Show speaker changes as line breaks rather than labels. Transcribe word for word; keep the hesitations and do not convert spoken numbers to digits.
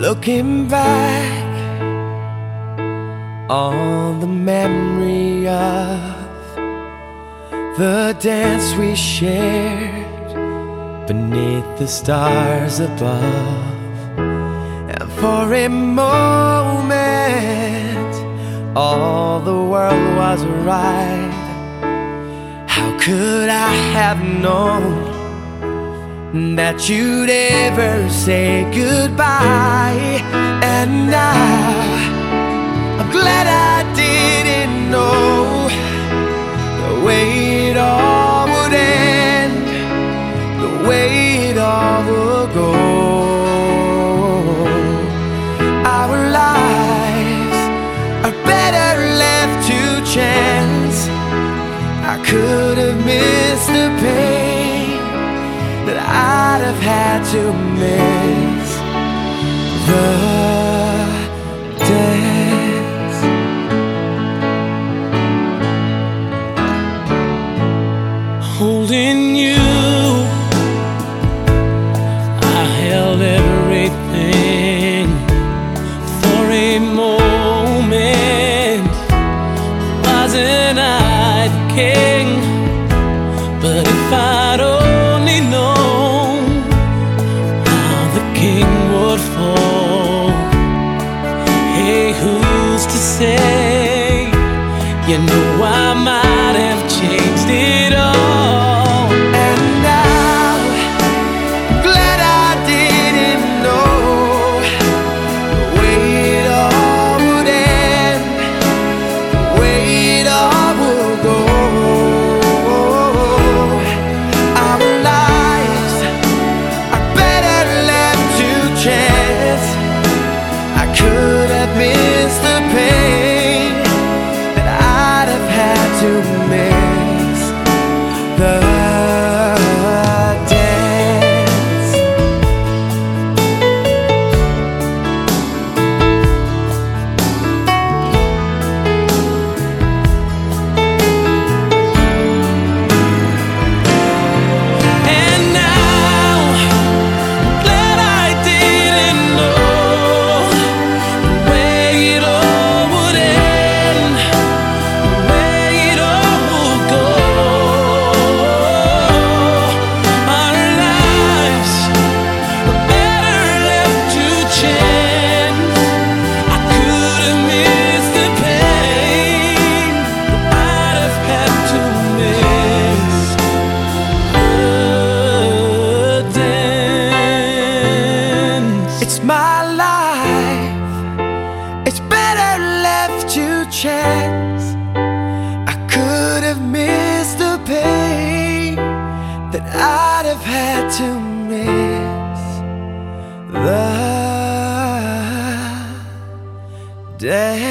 Looking back on the memory of the dance we shared beneath the stars above, and for a moment all the world was right. How could I have known that you'd ever say goodbye? And now I'm glad I didn't know the way it all would end, the way it all would go. Our lives are better left to chance. I could have missed the pain that I'd have had to miss the dance.
Holding you, I held everything for a moment. Wasn't I the king? But if I'd only known how the king would fall, hey, who's to say? You know I might have changed it all.
And now I'm glad I didn't know the way it all would end, the way it all would go. Our lives are better left to chance. I could have missed the pain that I'd have had to miss the dance.
And now I'm glad I didn't know the way it all would end, the way it all would go. Our lives are better left to chance. I could have missed the pain that I'd have had to miss the dance.
It's my life, it's better left to chance. I could have missed the pain that I'd have had to miss the dance.